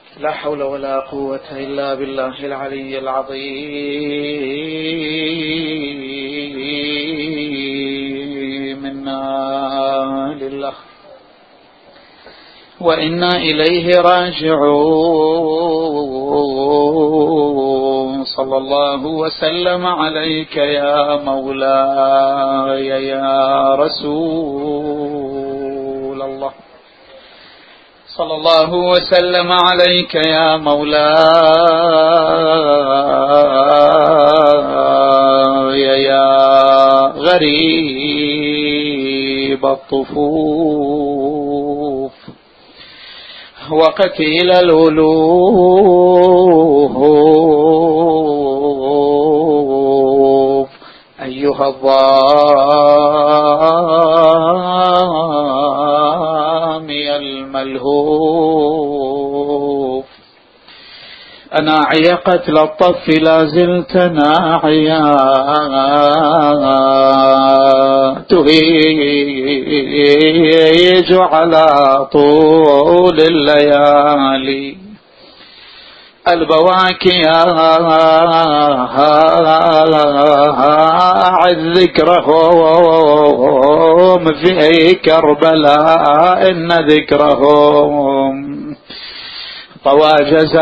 لا حول ولا قوة إلا بالله العلي العظيم. إنا لله وإنا إليه راجعون. صلى الله وسلم عليك يا مولاي يا رسول الله. صلى الله وسلم عليك يا مولاي يا غريب الطفوف وقتيل الألوف أيها الضامي الملهوف. أناعي قتل الطف لا زلت ناعيا تهيج على طول الليالي البواكي أعد ذكرهم في كربلاء إن ذكرهم طوى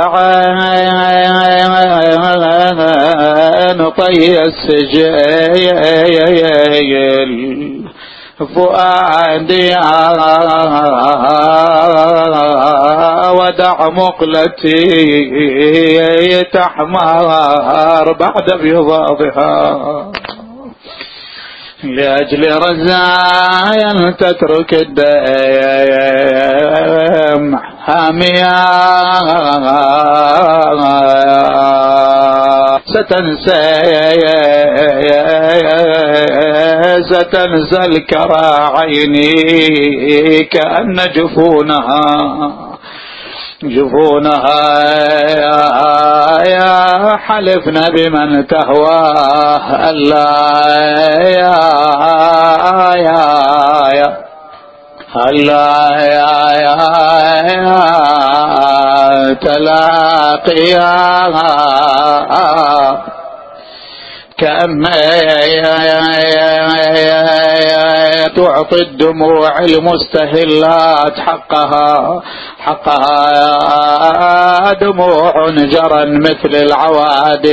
جزعان طي السجيل فؤادي ودع مقلتي تحمار بعد بيضاضها لأجل رزايا تترك الدم حاميا ستنسى الكرى عيني كأن جفونها يا حلفنا بمن تهواه ألا تلاقيا كأن تعطي الدموع المستهلات حقها دموع جرا مثل الغوادي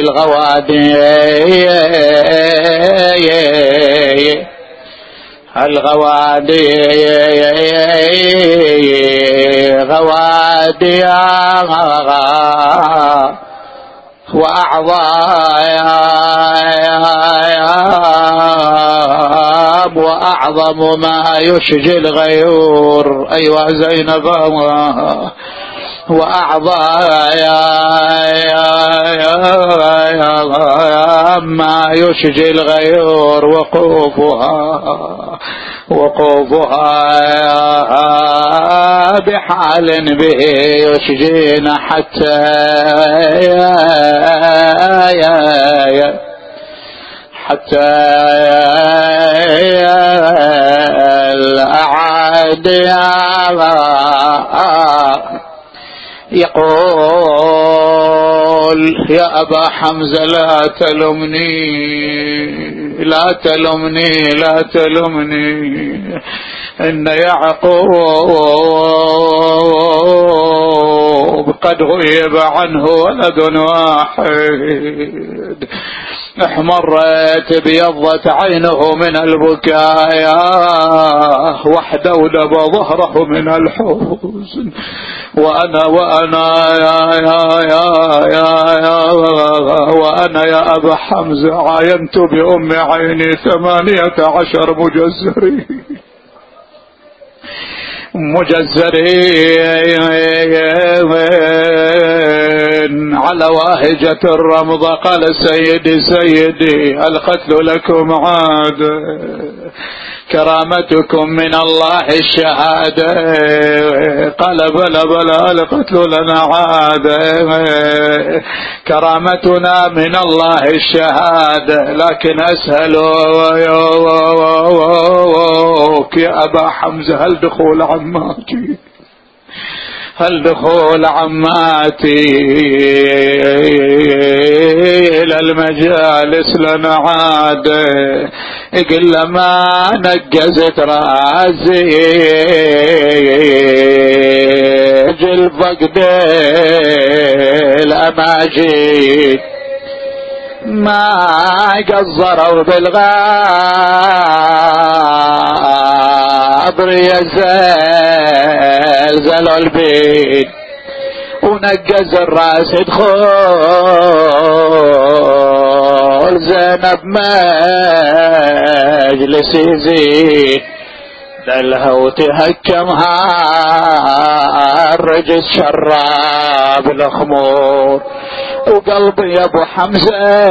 وأعظم ما يشجي الغيور. أيها زينب ما يشجي الغيور وقوفها بحال به يشجين حتى الأعادي يقول يا أبا حمزة لا تلمني إن يعقوب قد غيب عنه ولد واحد احمرت بيضت عينه من البكاء واحدودب ظهره من الحزن وأنا يا أبا حمزة عاينت بأم عيني 18 مجزرين على واهجة الرمضة. قال سيدي القتل لكم عاد كرامتكم من الله الشهادة. قال بلى القتل لنا عاد كرامتنا من الله الشهادة لكن أسألك يا أبا حمزة هل دخول عماتي هل دخول عماتي إلى المجالس لنا عادة، قل ما نقزت راسي جل فقد الأماجيد، ما قصروا بالغابر يزلزلوا البيت، ونقز الراس يدخل زينب مجلس يزيد، دلها وتهكمها الرجس شراب الخمور، وقلبي يا ابو حمزة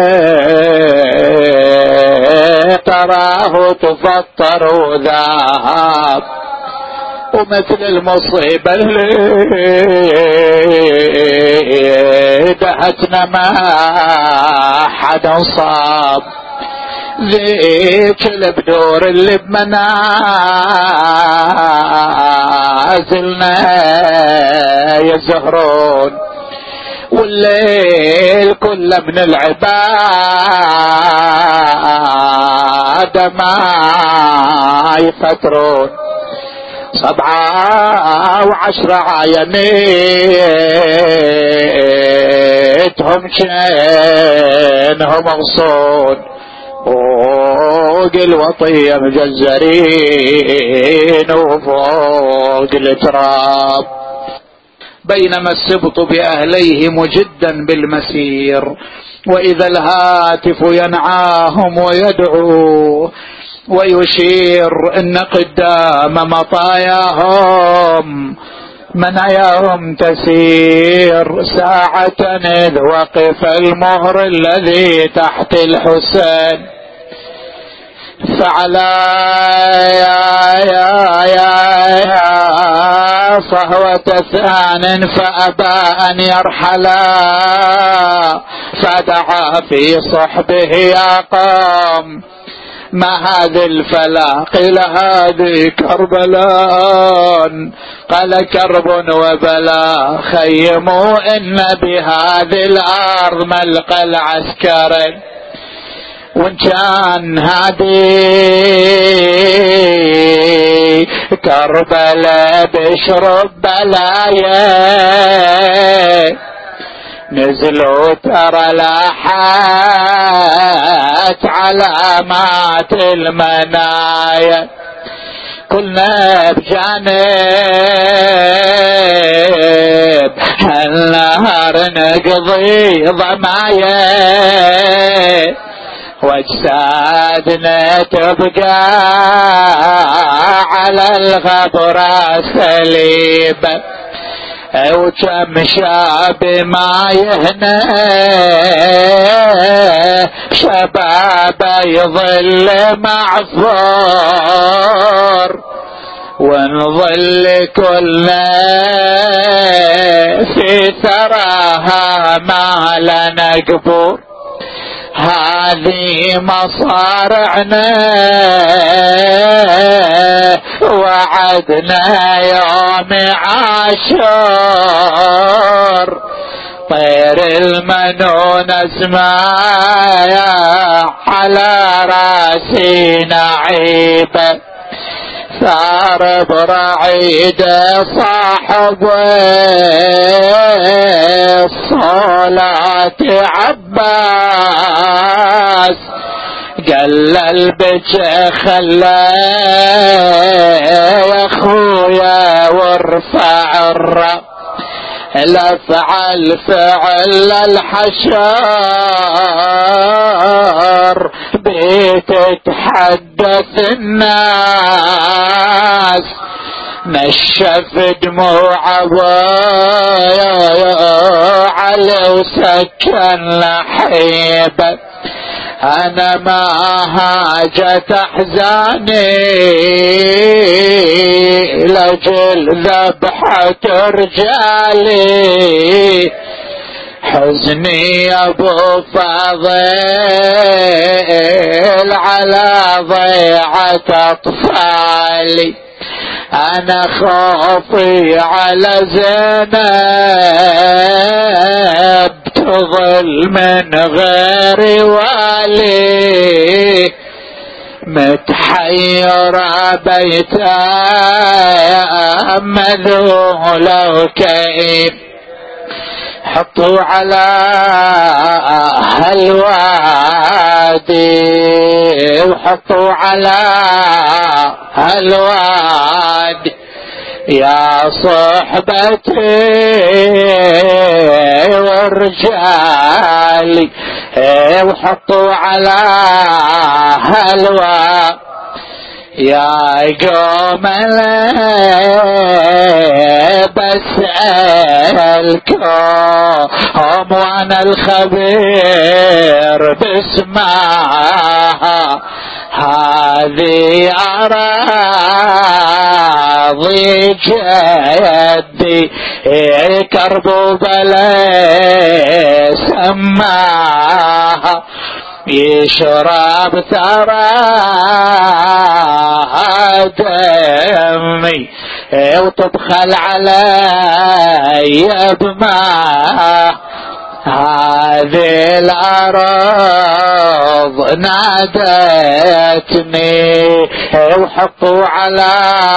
تراه تفطر وذهب، ومثل المصيبة اللي دهتنا ما حدا صاب، ذيك البدور اللي بمنازلنا يزهرون، والليل كله من العباد ما يفترون، 7 و10 عينيتهم كانهم غصون، فوق الوطية مجزرين وفوق التراب. بينما السبط بأهليه مجدا بالمسير، وإذا الهاتف ينعاهم ويدعو ويشير إن قدام مطاياهم مناياهم تسير، ساعة إذ وقف المهر الذي تحت الحسين، فعلى يا صهوة 2 فأبى أن يرحلا، فدعا في صحبه يا قوم ما هذه الفلا، قيل هذه كربلاء، قال كرب وبلاء، خيموا إن بهذه الأرض ملقى العسكر، وإن كان هذه كربلاء بشرب بلايا، نزلوا ترى لاحت علامات المنايا، كلنا بجانب النهر نقضي ضمايا، واجسادنا تبقى على الغبرة سليبة، وكم شاب ما يهنى شباب يظل معفور، ونظل كلنا في ثراها ما لنا قبور، هذه مصارعنا وعدنا يوم عاشور، طير المنون اسماء على راسي نعيبه، ثار برعيد صاحب الصلاة عباس، قلل بك خلى يا خويا وارفع الرأس، لا فعل فعل الحشر بيت تحدث الناس، نشف دموع على وسكن لحيبه، انا ما هاجت احزاني لجل ذبحة رجالي، حزني يا ابو فاضل على ضيعة اطفالي، أنا خوفي على زينب تظل من غير والي متحيرة بيتها مذولة وكيف حطوا على هالوادي وحطوا على هالوادي يا صحبتي ورجالي وحطوا على هالوادي يا قوم بسألكم وانا الخبير باسمها هذه أراضي جدي كربو بلا سماها يشرب ثرى دمي وتبخل علي بما هذه الأرض نادتني وحطوا على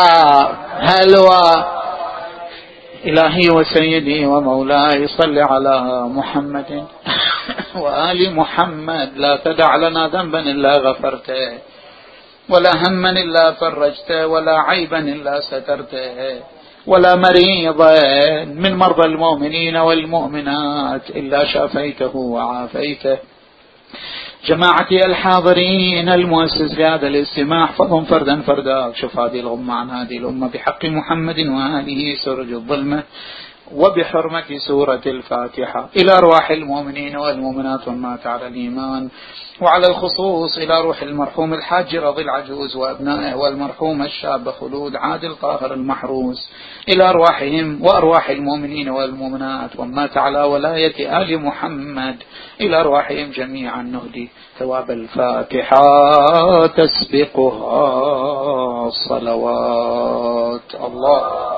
هلوى إلهي وسيدي ومولاي صل على محمد وآل محمد لا تدع لنا ذنبا إلا غفرته ولا هما إلا فرجته ولا عيبا إلا سترته ولا مريضا من مرضى المؤمنين والمؤمنات إلا شافيته وعافيته. جماعتي الحاضرين المؤسس لهذا الاستماع احفظهم فردا فردا اكشف هذه الغمة عن هذه الأمة بحق محمد وآله سرج الظلمة وبحرمة سورة الفاتحة إلى أرواح المؤمنين والمؤمنات ومات على الإيمان وعلى الخصوص إلى روح المرحوم الحاج رضي العجوز وأبنائه والمرحوم الشاب خلود عادل طاهر المحروس إلى أرواحهم وأرواح المؤمنين والمؤمنات ومات على ولاية آل محمد إلى أرواحهم جميعا نهدي ثواب الفاتحة تسبقها الصلوات. الله